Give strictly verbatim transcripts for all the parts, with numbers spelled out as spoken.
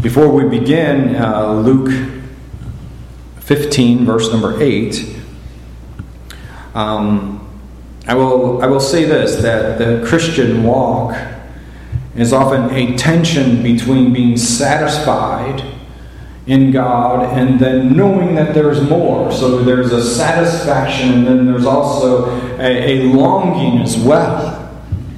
Before we begin, uh, Luke fifteen, verse number eight, um, I will I will say this, that the Christian walk is often a tension between being satisfied in God and then knowing that there's more. So there's a satisfaction, and then there's also a, a longing as well.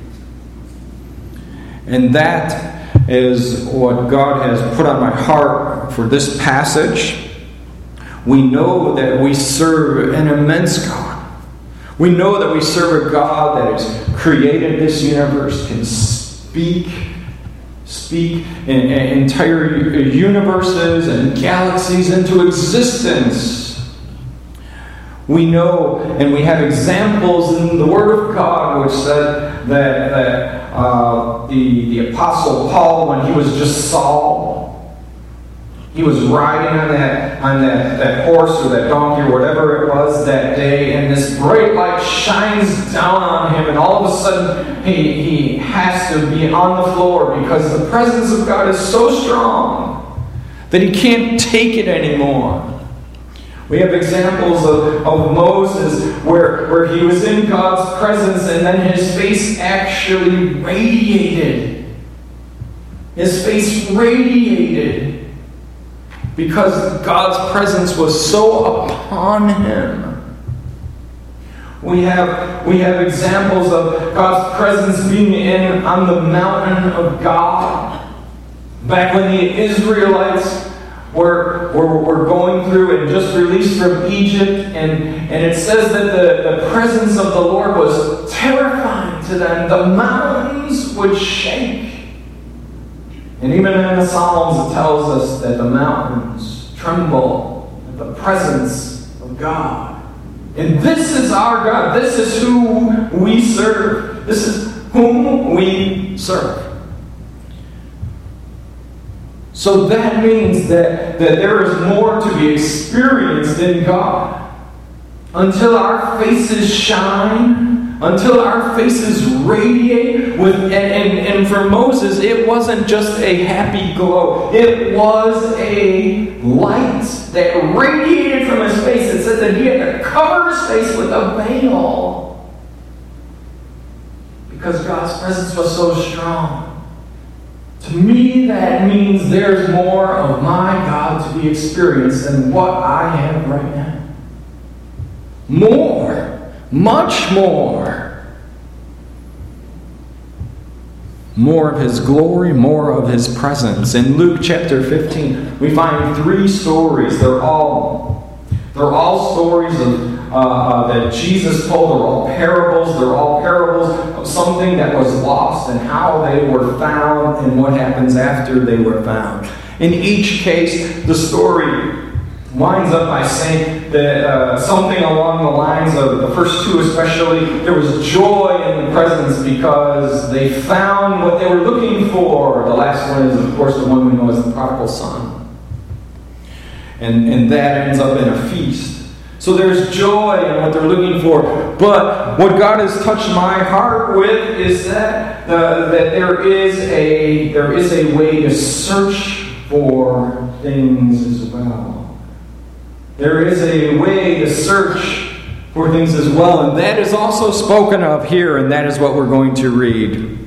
And that is what God has put on my heart for this passage. We know that we serve an immense God. We know that we serve a God that has created this universe, can speak, speak in, in entire universes and galaxies into existence. We know, and we have examples in the Word of God which said that, that uh, the, the Apostle Paul, when he was just Saul, he was riding on that on that, that horse or that donkey or whatever it was that day, and this bright light shines down on him, and all of a sudden he, he has to be on the floor because the presence of God is so strong that he can't take it anymore. We have examples of, of Moses where, where he was in God's presence and then his face actually radiated. His face radiated because God's presence was so upon him. We have, we have examples of God's presence being in on the mountain of God. Back when the Israelites We're, we're, we're going through and just released from Egypt, and, and it says that the, the presence of the Lord was terrifying to them. The mountains would shake. And even in the Psalms it tells us that the mountains tremble at the presence of God. And this is our God. This is who we serve. This is whom we serve. So that means that, that there is more to be experienced in God. Until our faces shine, until our faces radiate with, and, and, and for Moses, it wasn't just a happy glow. It was a light that radiated from his face. It said that he had to cover his face with a veil because God's presence was so strong. To me, that means there's more of my God to be experienced than what I have right now. More. Much more. More of his glory, more of his presence. In Luke chapter fifteen, we find three stories. They're all, they're all stories of Uh, uh, that Jesus told. They're all parables. They're all parables of something that was lost and how they were found and what happens after they were found. In each case, the story winds up by saying that uh, something along the lines of the first two especially, there was joy in the presence because they found what they were looking for. The last one is, of course, the one we know as the prodigal son. And, and that ends up in a feast. So there's joy in what they're looking for. But what God has touched my heart with is that uh, that there is a there is a way to search for things as well. There is a way to search for things as well, and that is also spoken of here, and that is what we're going to read.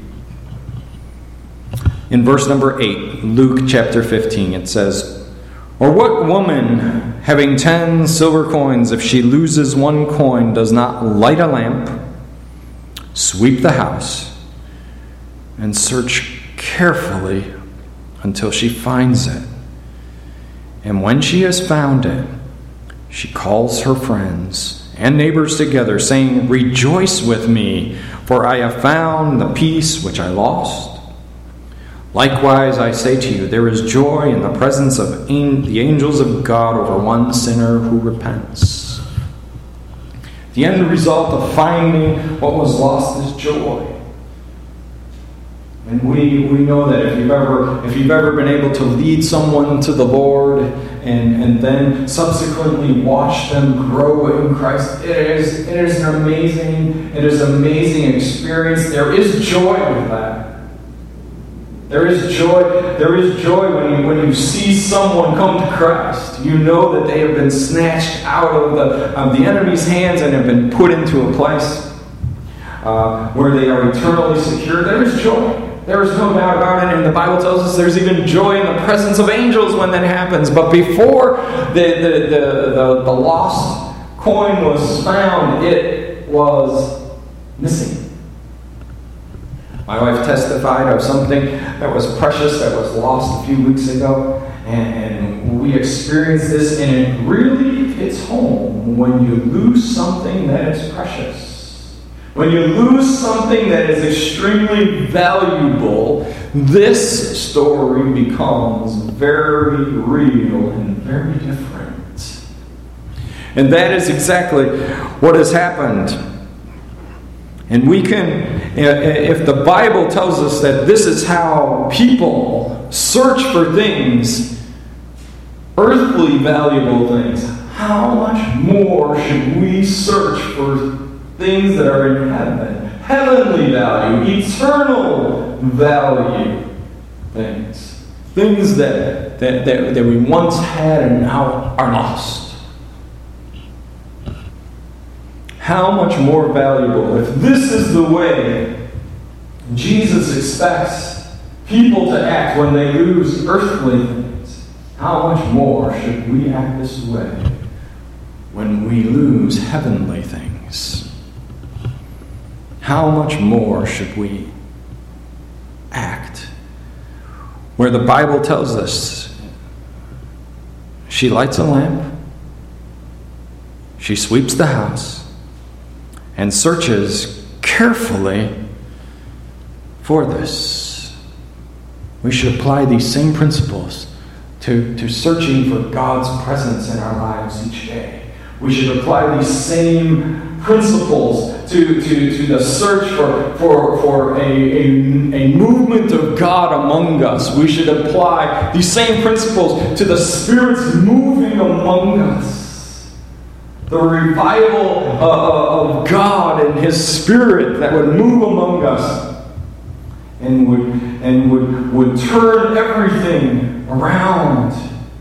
In verse number eight, Luke chapter fifteen, it says, "Or what woman, having ten silver coins, if she loses one coin, does not light a lamp, sweep the house, and search carefully until she finds it? And when she has found it, she calls her friends and neighbors together, saying, 'Rejoice with me, for I have found the piece which I lost.' Likewise, I say to you, there is joy in the presence of the angels of God over one sinner who repents." The end result of finding what was lost is joy. And we, we know that if you've ever if you've ever been able to lead someone to the Lord and, and then subsequently watch them grow in Christ, it is it is an amazing, it is an amazing experience. There is joy with that. There is joy. There is joy when you, when you see someone come to Christ. You know that they have been snatched out of the, of the enemy's hands and have been put into a place uh, where they are eternally secure. There is joy. There is no doubt about it. And the Bible tells us there's even joy in the presence of angels when that happens. But before the, the, the, the, the lost coin was found, it was missing. My wife testified of something that was precious that was lost a few weeks ago, and, and we experienced this, and it really hits home when you lose something that is precious. When you lose something that is extremely valuable, this story becomes very real and very different. And that is exactly what has happened. And we can, if the Bible tells us that this is how people search for things, earthly valuable things, how much more should we search for things that are in heaven? Heavenly value, eternal value things. Things that, that, that, that we once had and now are lost. How much more valuable, if this is the way Jesus expects people to act when they lose earthly things, how much more should we act this way when we lose heavenly things? How much more should we act where the Bible tells us she lights a lamp, she sweeps the house, and searches carefully for this. We should apply these same principles to, to searching for God's presence in our lives each day. We should apply these same principles to, to, to the search for, for, for a, a, a movement of God among us. We should apply these same principles to the Spirit's moving among us. The revival uh, of God and His Spirit that would move among us and would and would, would turn everything around.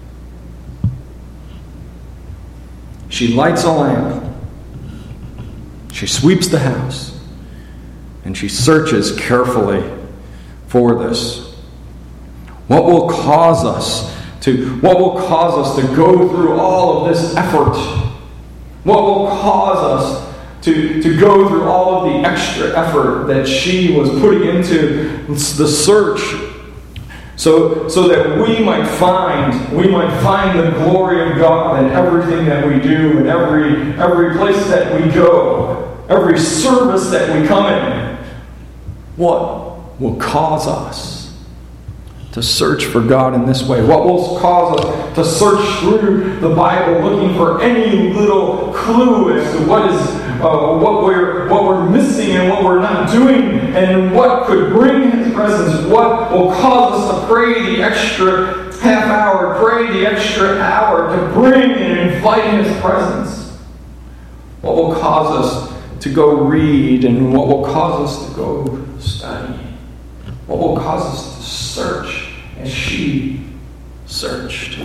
She lights a lamp. She sweeps the house. And she searches carefully for this. What will cause us to what will cause us to go through all of this effort? What will cause us to, to go through all of the extra effort that she was putting into the search so, so that we might find we might find the glory of God in everything that we do, in every every place that we go, every service that we come in? What will cause us to search for God in this way? What will cause us to search through the Bible looking for any little clue as to what is uh, what we're what we're missing and what we're not doing, and what could bring His presence? What will cause us to pray the extra half hour, pray the extra hour to bring and invite His presence? What will cause us to go read, and what will cause us to go study? What will cause us to search as she searched?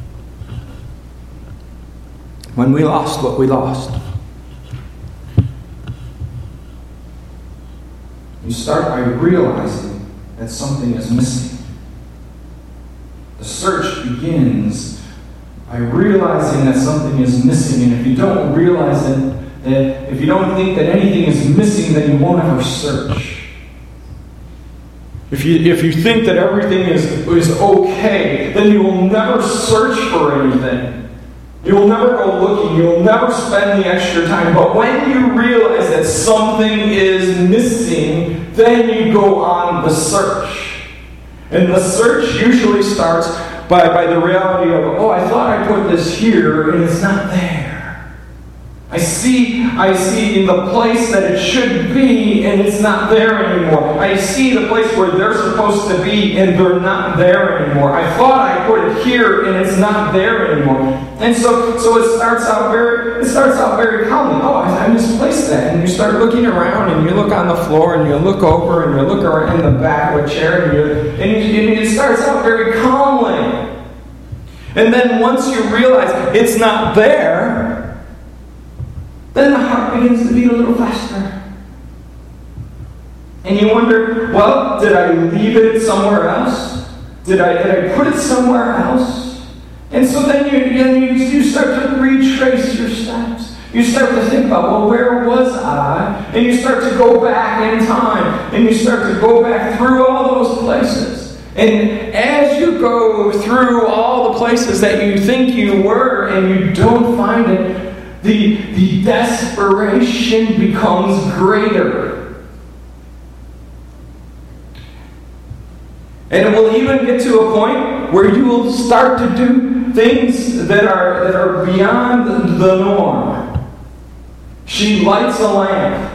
When we lost what we lost, you start by realizing that something is missing. The search begins by realizing that something is missing, and if you don't realize it, that if you don't think that anything is missing, then you won't ever search. If you, if you think that everything is, is okay, then you will never search for anything. You will never go looking. You will never spend the extra time. But when you realize that something is missing, then you go on the search. And the search usually starts by, by the reality of, oh, I thought I put this here, and it's not there. I see, I see in the place that it should be, and it's not there anymore. I see the place where they're supposed to be, and they're not there anymore. I thought I put it here, and it's not there anymore. And so, so it starts out very, it starts out very calmly. Oh, I, I misplaced that. And you start looking around, and you look on the floor, and you look over, and you look around in the back of a chair, and, you, and, you, and it starts out very calmly. And then once you realize it's not there, then the heart begins to beat a little faster. And you wonder, well, did I leave it somewhere else? Did I, did I put it somewhere else? And so then you, then you, you start to retrace your steps. You start to think about, well, where was I? And you start to go back in time. And you start to go back through all those places. And as you go through all the places that you think you were and you don't find it, The, the desperation becomes greater. And it will even get to a point where you will start to do things that are, that are beyond the norm. She lights a lamp.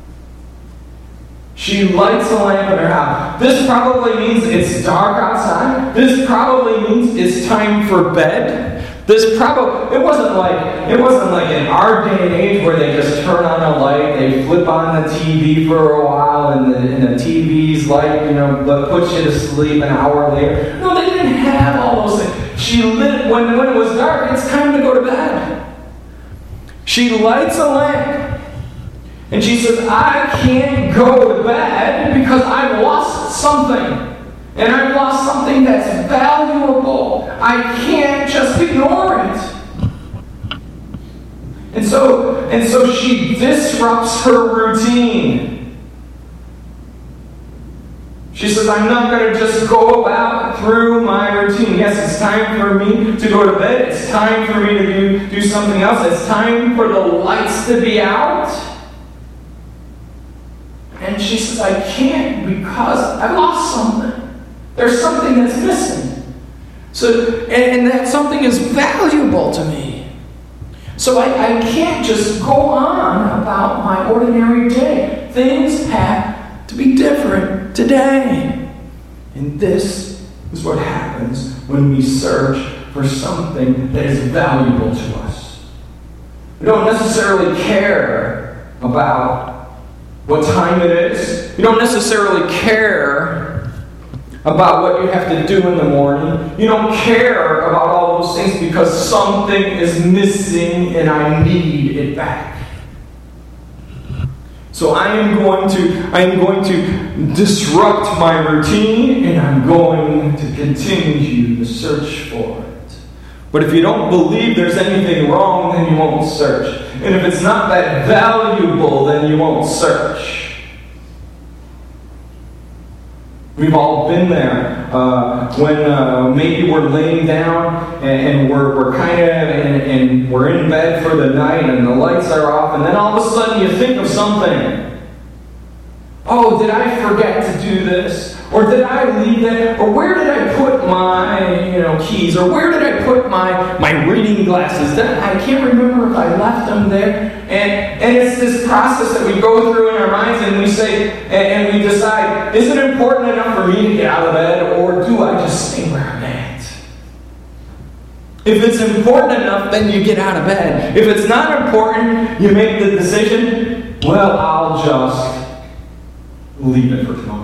She lights a lamp in her house. This probably means it's dark outside. This probably means it's time for bed. This probably, it wasn't like, it wasn't like in our day and age where they just turn on a light, they flip on the T V for a while, and the, and the T V's light, you know, puts you to sleep an hour later. No, they didn't have all those things. She lit, when, when it was dark, it's time to go to bed. She lights a lamp, and she says, I can't go to bed because I've lost something. And I've lost something that's valuable. I can't just ignore it. And so, and so she disrupts her routine. She says, I'm not going to just go about through my routine. Yes, it's time for me to go to bed. It's time for me to do, do something else. It's time for the lights to be out. And she says, I can't because I've lost something. There's something that's missing. So, and that something is valuable to me. So I, I can't just go on about my ordinary day. Things have to be different today. And this is what happens when we search for something that is valuable to us. We don't necessarily care about what time it is. We don't necessarily care about what you have to do in the morning. You don't care about all those things because something is missing and I need it back. So I am going to I am going to disrupt my routine and I'm going to continue to search for it. But if you don't believe there's anything wrong, then you won't search. And if it's not that valuable, then you won't search. We've all been there uh, when uh, maybe we're laying down and, and we're, we're kind of and, and we're in bed for the night and the lights are off, and then all of a sudden you think of something. Oh, did I forget to do this? Or did I leave that? Or where did I put my you know keys? Or where did I put my, my reading glasses? I can't remember if I left them there. And, and it's this process that we go through in our minds and we say, and, and we decide, is it important enough for me to get out of bed, or do I just stay where I'm at? If it's important enough, then you get out of bed. If it's not important, you make the decision, well, I'll just leave it for tomorrow.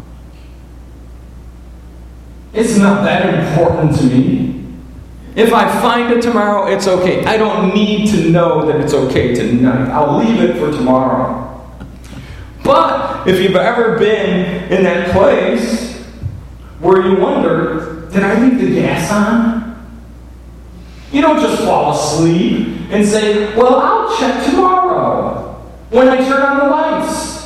It's not that important to me. If I find it tomorrow, it's okay. I don't need to know that it's okay tonight. I'll leave it for tomorrow. But if you've ever been in that place where you wonder, did I leave the gas on? You don't just fall asleep and say, well, I'll check tomorrow when I turn on the lights.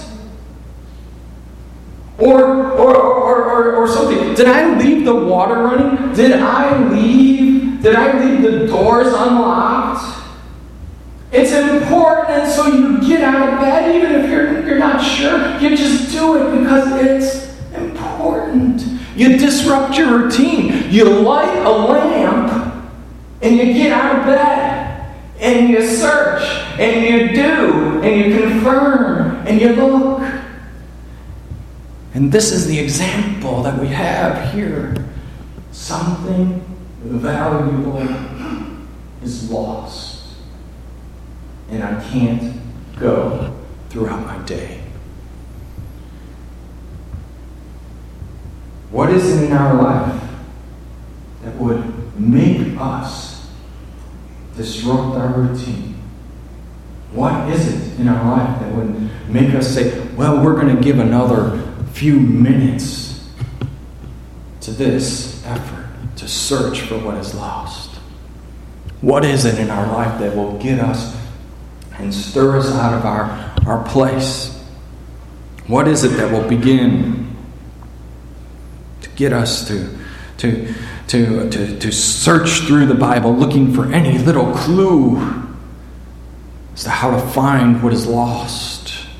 Or, or, or, or, or something. Did I leave the water running? Did I leave? Did I leave the doors unlocked? It's important, and so you get out of bed, even if you're you're not sure. You just do it because it's important. You disrupt your routine. You light a lamp, and you get out of bed. And you search, and you do, and you confirm, and you look. And this is the example that we have here. Something valuable is lost, and I can't go throughout my day. What is it in our life that would make us disrupt our routine? What is it in our life that would make us say, well, we're going to give another few minutes to this effort to search for what is lost? What is it in our life that will get us and stir us out of our, our place? What is it that will begin to get us to, to, to, to, to search through the Bible looking for any little clue as to how to find what is lost?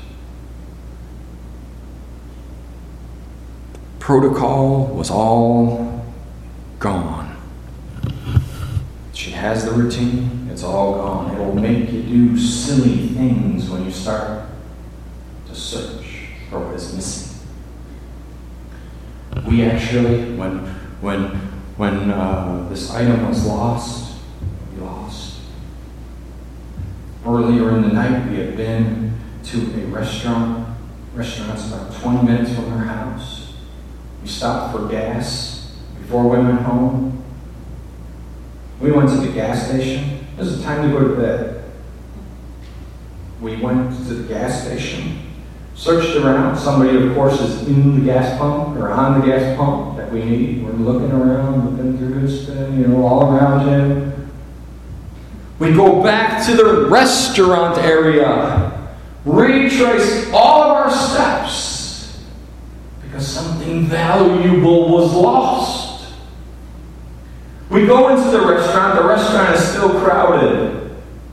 Protocol was all gone. She has the routine, it's all gone. It will make you do silly things when you start to search for what is missing. We actually, when when when uh, this item was lost, we lost. Earlier in the night, we had been to a restaurant. Restaurant's about twenty minutes from our house. We stopped for gas before we went home. We went to the gas station. It was time to go to bed. We went to the gas station, searched around. Somebody, of course, is in the gas pump or on the gas pump that we need. We're looking around, looking through this thing, you know, all around him. We go back to the restaurant area, retrace all of our steps, because something valuable was lost. We go into the restaurant. The restaurant is still crowded.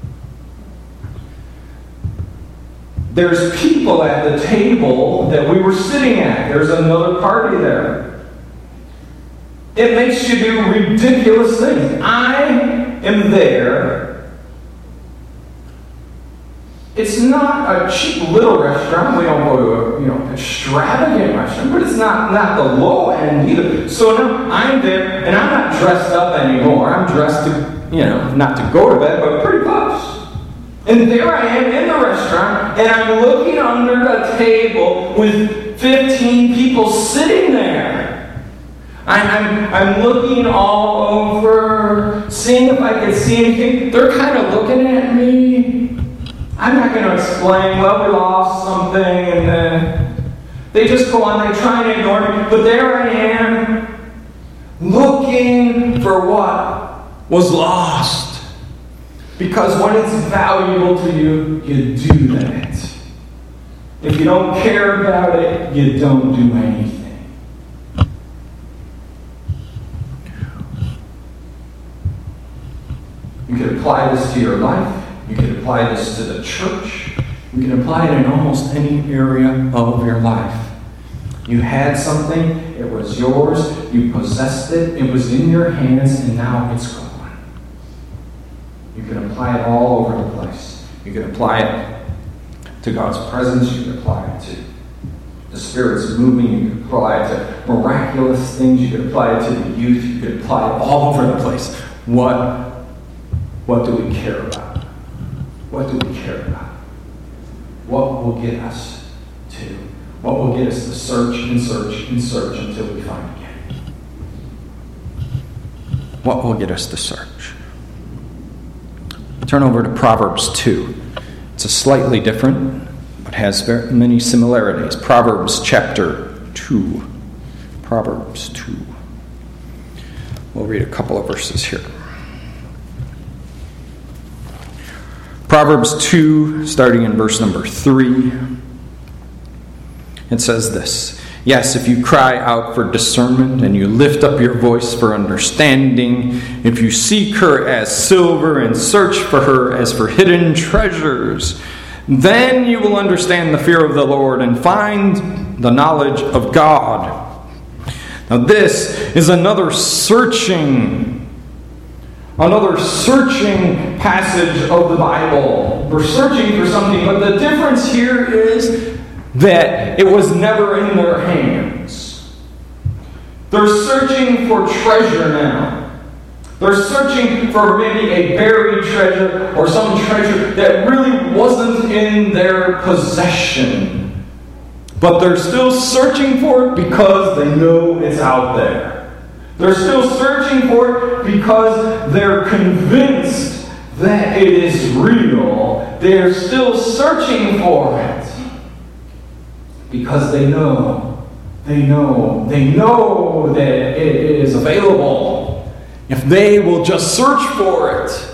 There's people at the table that we were sitting at. There's another party there. It makes you do ridiculous things. I am there. It's not a cheap little restaurant. We don't go to a you know extravagant restaurant, but it's not, not the low end either. So now I'm there, and I'm not dressed up anymore. I'm dressed to, you know, not to go to bed, but pretty close. And there I am in the restaurant, and I'm looking under a table with fifteen people sitting there. I'm, I'm, I'm looking all over, seeing if I can see anything. They're kind of looking at me. I'm not going to explain, well, we lost something, and then they just go on, they try and ignore me. But there I am, looking for what was lost. Because when it's valuable to you, you do that. If you don't care about it, you don't do anything. You can apply this to your life. You can apply this to the church. You can apply it in almost any area of your life. You had something, it was yours, you possessed it, it was in your hands, and now it's gone. You can apply it all over the place. You can apply it to God's presence, you can apply it to the Spirit's moving, you can apply it to miraculous things, you can apply it to the youth, you can apply it all over the place. What, what do we care about? What do we care about? What will get us to? What will get us to search and search and search until we find again? What will get us to search? Turn over to Proverbs two. It's a slightly different, but has very many similarities. Proverbs chapter two. Proverbs two. We'll read a couple of verses here. Proverbs two, starting in verse number three, it says this: Yes, if you cry out for discernment and you lift up your voice for understanding, if you seek her as silver and search for her as for hidden treasures, then you will understand the fear of the Lord and find the knowledge of God. Now this is another searching Another searching passage of the Bible. We're searching for something, but the difference here is that it was never in their hands. They're searching for treasure now. They're searching for maybe a buried treasure or some treasure that really wasn't in their possession. But they're still searching for it because they know it's out there. They're still searching for it because they're convinced that it is real. They're still searching for it because they know, they know, they know that it is available if they will just search for it.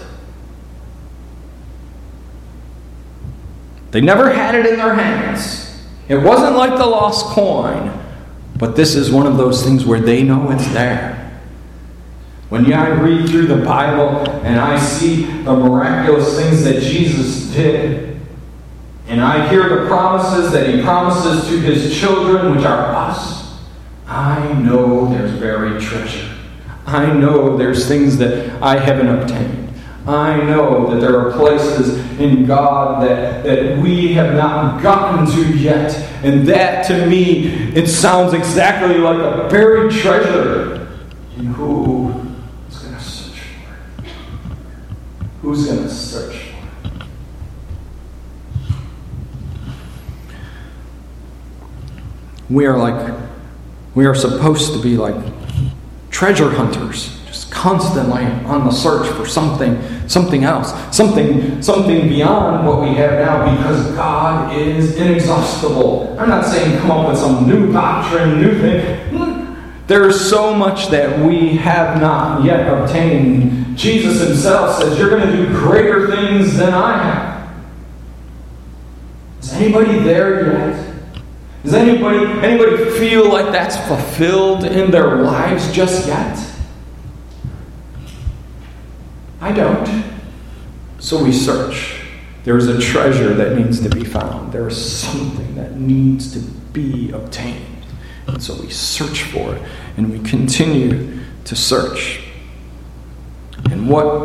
They never had it in their hands. It wasn't like the lost coin. But this is one of those things where they know it's there. When I read through the Bible and I see the miraculous things that Jesus did, and I hear the promises that He promises to His children, which are us, I know there's buried treasure. I know there's things that I haven't obtained. I know that there are places in God that, that we have not gotten to yet. And that, to me, it sounds exactly like a buried treasure. And who is going to search for it? Who's going to search for it? We are like, we are supposed to be like treasure hunters. Constantly on the search for something, something else, something, something beyond what we have now, because God is inexhaustible. I'm not saying come up with some new doctrine, new thing. There's so much that we have not yet obtained. Jesus Himself says, "You're going to do greater things than I have." Is anybody there yet? Does anybody anybody feel like that's fulfilled in their lives just yet? I don't. So we search. There is a treasure that needs to be found. There is something that needs to be obtained. And so we search for it. And we continue to search. And what,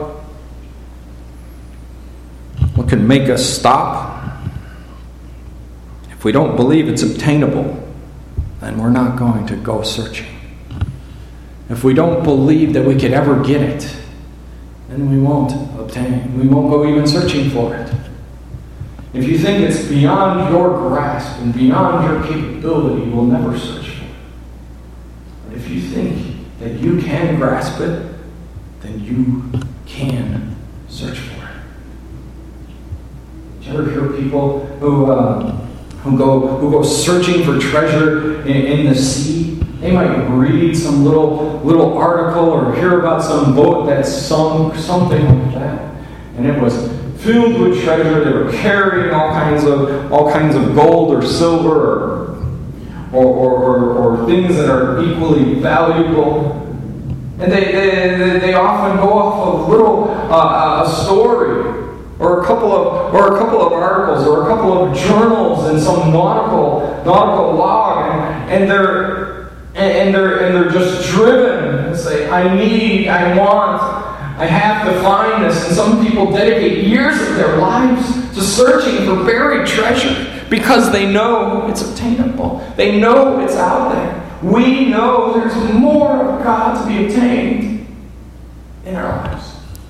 what can make us stop? If we don't believe it's obtainable, then we're not going to go searching. If we don't believe that we could ever get it, then we won't obtain. We won't go even searching for it. If you think it's beyond your grasp and beyond your capability, we'll never search for it. But if you think that you can grasp it, then you can search for it. Did you ever hear people who uh, who go who go searching for treasure in, in the sea? They might read some little little article or hear about some boat that sunk, something like that, and it was filled with treasure. They were carrying all kinds of all kinds of gold or silver or or, or, or, or things that are equally valuable. And they they, they often go off a little uh, a story or a couple of or a couple of articles or a couple of journals in some nautical nautical log, and, and they're And they're, and they're just driven and say, I need, I want, I have to find this. And some people dedicate years of their lives to searching for buried treasure because they know it's obtainable. They know it's out there. We know there's more of God to be obtained in our lives.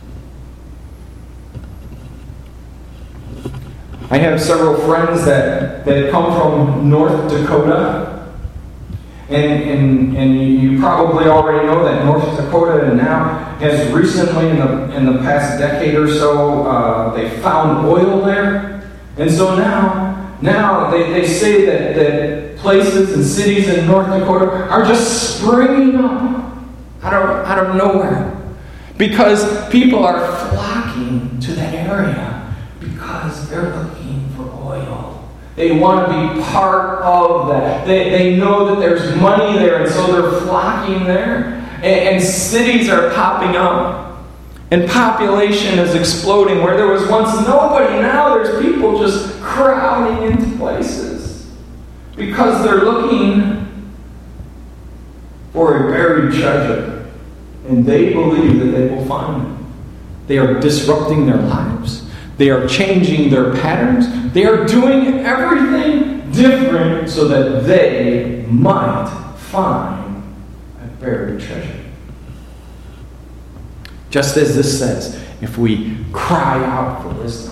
I have several friends that, that come from North Dakota. And, and and you probably already know that North Dakota now has recently, in the in the past decade or so, uh, they found oil there. And so now, now they, they say that, that places and cities in North Dakota are just springing up out of, out of nowhere. Because people are flocking to that area because they're looking for oil. They want to be part of that. They, they know that there's money there, and so they're flocking there. And, and cities are popping up. And population is exploding. Where there was once nobody, now there's people just crowding into places. Because they're looking for a buried treasure. And they believe that they will find it. They are disrupting their lives. They are changing their patterns. They are doing everything different so that they might find a buried treasure. Just as this says, if we cry out for wisdom,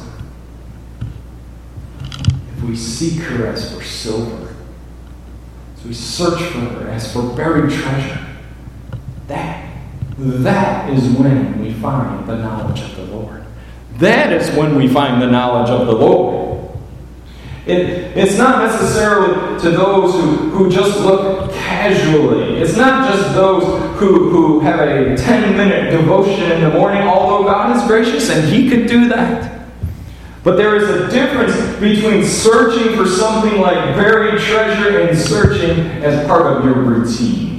if we seek her as for silver, as we search for her as for buried treasure, that, that is when we find the knowledge of the Lord. That is when we find the knowledge of the Lord. It, it's not necessarily to those who, who just look casually. It's not just those who, who have a ten-minute devotion in the morning, although God is gracious and He could do that. But there is a difference between searching for something like buried treasure and searching as part of your routine.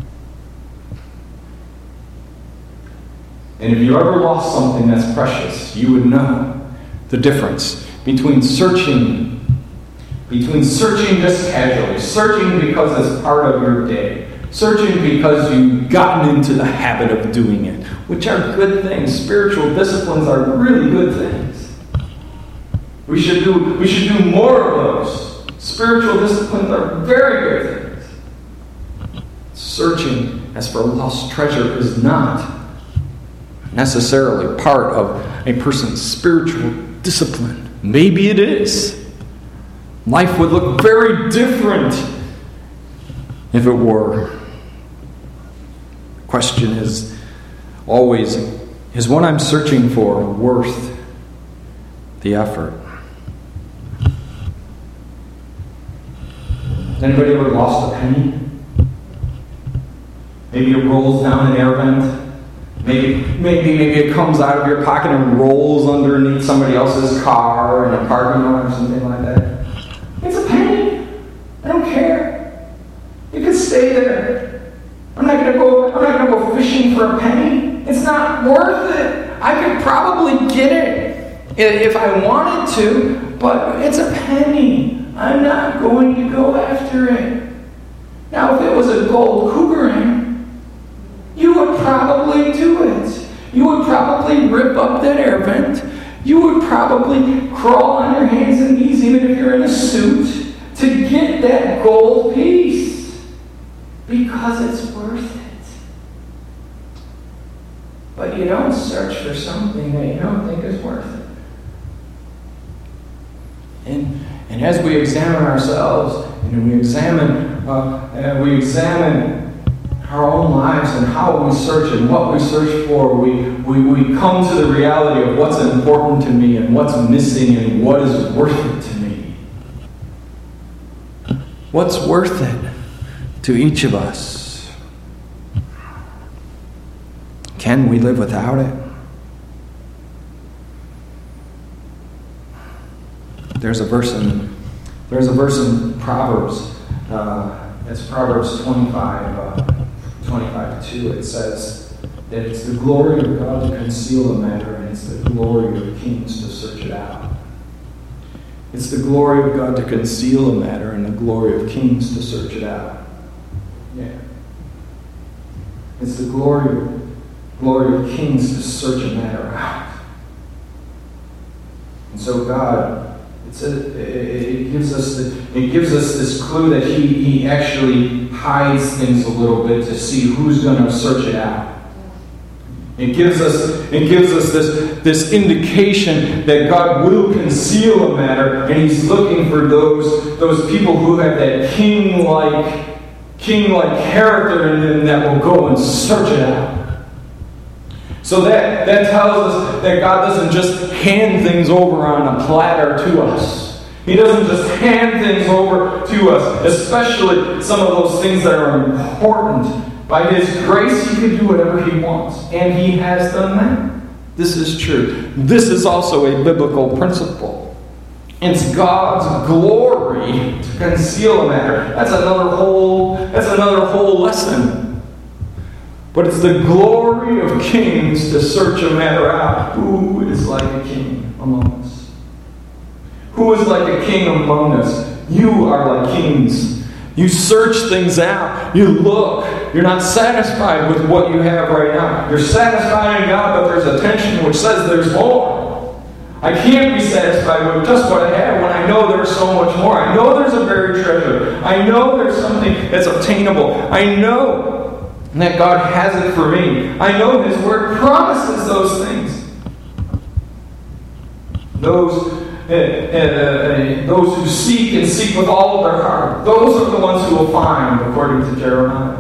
And if you ever lost something that's precious, you would know the difference between searching Between searching just casually, searching because it's part of your day, searching because you've gotten into the habit of doing it, which are good things. Spiritual disciplines are really good things. We should do, we should do more of those. Spiritual disciplines are very good things. Searching as for lost treasure is not necessarily part of a person's spiritual discipline. Maybe it is. Life would look very different if it were. The question is always, is what I'm searching for worth the effort? Anybody ever lost a penny? Maybe it rolls down an air vent. Maybe, maybe, maybe it comes out of your pocket and rolls underneath somebody else's car in a parking lot or something like that. It's a penny. I don't care. It could stay there. I'm not gonna go. I'm not gonna go fishing for a penny. It's not worth it. I could probably get it if I wanted to, but it's a penny. I'm not going to go after it. Now, if it was a gold cougarang, you would probably do it. You would probably rip up that air vent. You would probably crawl on your hands and knees, even if you're in a suit, to get that gold piece. Because it's worth it. But you don't search for something that you don't think is worth it. And, and as we examine ourselves, and we examine, uh, and we examine our own lives and how we search and what we search for, we, we, we come to the reality of what's important to me and what's missing and what is worth it to me. What's worth it to each of us? Can we live without it? There's a verse in, there's a verse in Proverbs. Uh, it's Proverbs twenty-five. Uh, twenty-five to two, it says that it's the glory of God to conceal a matter, and it's the glory of kings to search it out. It's the glory of God to conceal a matter, and the glory of kings to search it out. Yeah. It's the glory, glory of kings to search a matter out. And so God, it's a, it gives us the, it gives us this clue that he, he actually hides things a little bit to see who's going to search it out. It gives us it gives us this, this indication that God will conceal a matter, and He's looking for those those people who have that king-like king-like character in them that will go and search it out. So that, that tells us that God doesn't just hand things over on a platter to us. He doesn't just hand things over to us, especially some of those things that are important. By His grace, He can do whatever He wants, and He has done that. This is true. This is also a biblical principle. It's God's glory to conceal a matter. That's another whole, that's another whole lesson. But it's the glory of kings to search a matter out. Who is like a king among us? Who is like a king among us? You are like kings. You search things out. You look. You're not satisfied with what you have right now. You're satisfied in God, but there's a tension which says there's more. I can't be satisfied with just what I have when I know there's so much more. I know there's a buried treasure. I know there's something that's obtainable. I know that God has it for me. I know His Word promises those things. Those Uh, uh, uh, those who seek and seek with all of their heart, those are the ones who will find, according to Jeremiah.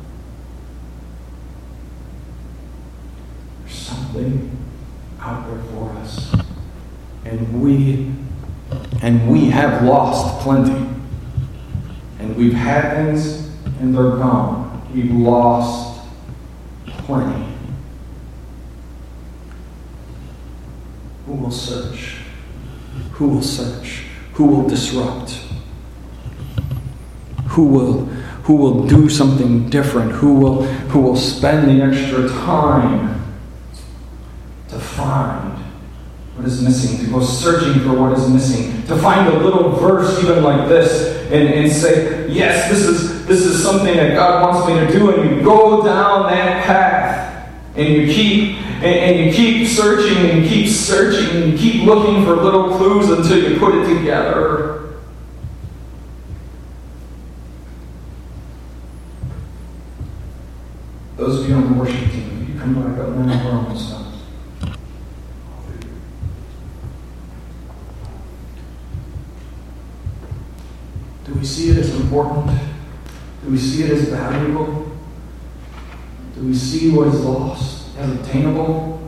There's something out there for us, and we and we have lost plenty, and we've had things and they're gone. We've lost plenty. Who will search? Who will search? Who will disrupt? Who will, who will do something different? Who will, who will spend the extra time to find what is missing, to go searching for what is missing, to find a little verse even like this and, and say, yes, this is, this is something that God wants me to do, and you go down that path and you keep And, and you keep searching and you keep searching and you keep looking for little clues until you put it together. Those of you on the worship team, you come back up now, we're almost done. Do we see it as important? Do we see it as valuable? Do we see what is lost as attainable?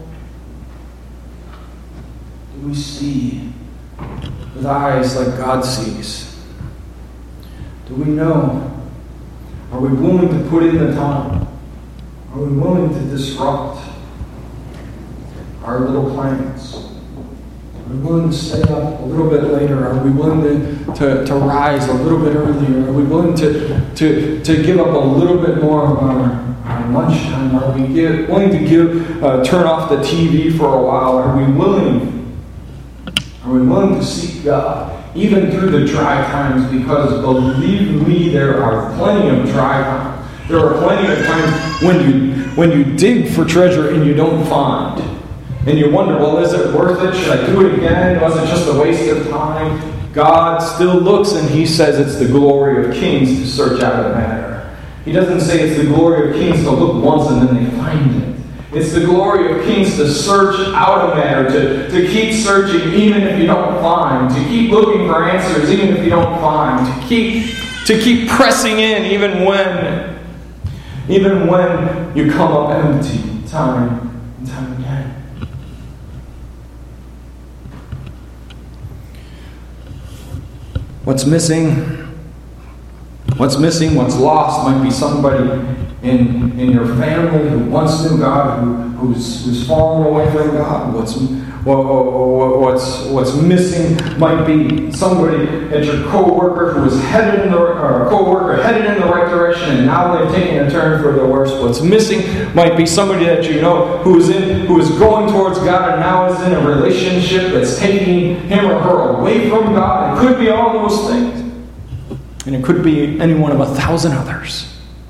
Do we see with eyes like God sees? Do we know? Are we willing to put in the time? Are we willing to disrupt our little plans? Are we willing to stay up a little bit later? Are we willing to, to, to rise a little bit earlier? Are we willing to, to, to give up a little bit more of our Our lunchtime? Are we give, willing to give, uh, turn off the T V for a while? Are we willing? Are we willing to seek God even through the dry times? Because believe me, there are plenty of dry times. There are plenty of times when you when you dig for treasure and you don't find, and you wonder, well, is it worth it? Should I do it again? Was it just a waste of time? God still looks and He says it's the glory of kings to search out a matter. He doesn't say it's the glory of kings to look once and then they find it. It's the glory of kings to search out a matter, to, to keep searching even if you don't find, to keep looking for answers even if you don't find, to keep to keep pressing in even when even when you come up empty time and time again. What's missing? What's missing, what's lost might be somebody in, in your family who once knew God, who, who's, who's fallen away from God. What's, what's, what's missing might be somebody at your co-worker who was headed in the or co-worker headed in the right direction, and now they've taken a turn for the worse. What's missing might be somebody that you know who is in who is going towards God and now is in a relationship that's taking him or her away from God. It could be all those things. And it could be any one of a thousand others.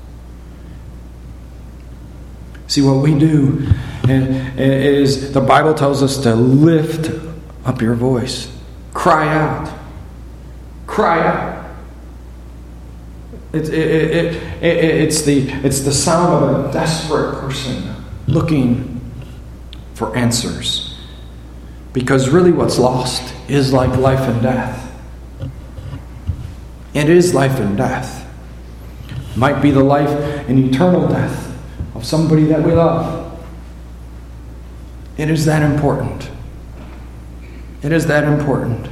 See, what we do is the Bible tells us to lift up your voice. Cry out. Cry out. It, it, it, it, it, it's, the, it's the sound of a desperate person looking for answers. Because really what's lost is like life and death. It is life and death. It might be the life and eternal death of somebody that we love. It is that important. It is that important.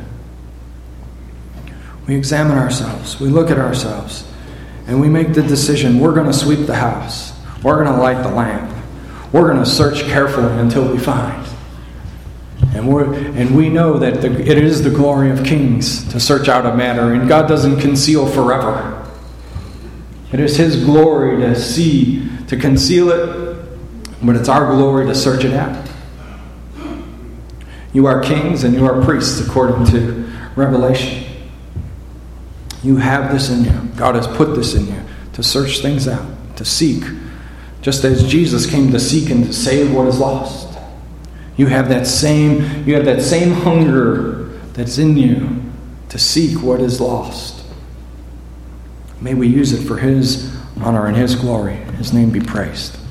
We examine ourselves. We look at ourselves. And we make the decision. We're going to sweep the house. We're going to light the lamp. We're going to search carefully until we find. And, we're, and we know that the, it is the glory of kings to search out a matter, and God doesn't conceal forever. It is His glory to see, to conceal it, but it's our glory to search it out. You are kings and you are priests according to Revelation. You have this in you. God has put this in you to search things out, to seek. Just as Jesus came to seek and to save what is lost. You have that same, you have that same hunger that's in you to seek what is lost. May we use it for His honor and His glory. His name be praised.